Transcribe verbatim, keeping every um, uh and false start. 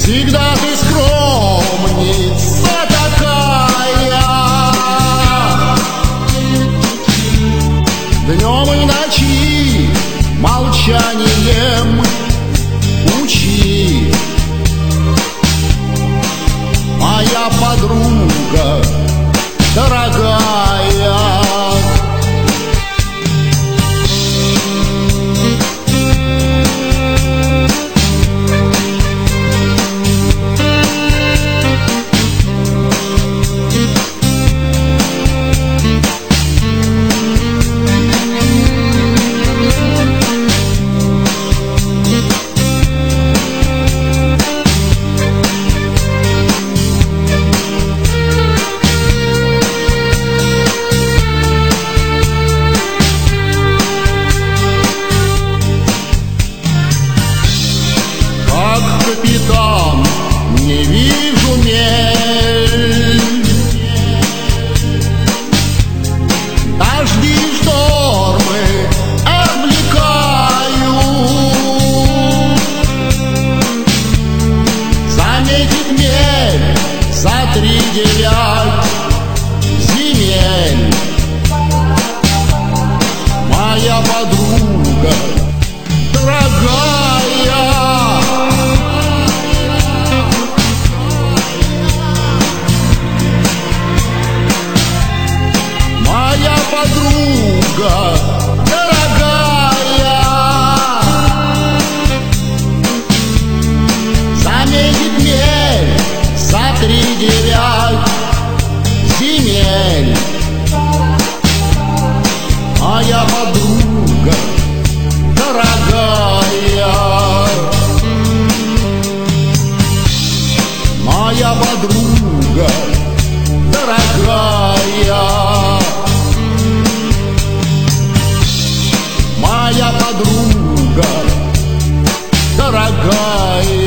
Всегда ты скромница такая, днем и ночи молчанием учи. Моя подруга дорогая, капитан, не вижу мель. Дожди и штормы облекаю, заметит мель за три девять земель. Моя подруга дорогая, подруга дорогая, заметит мель за три девять земель. Моя подруга дорогая, моя подруга дорогая, моя подруга дорогая.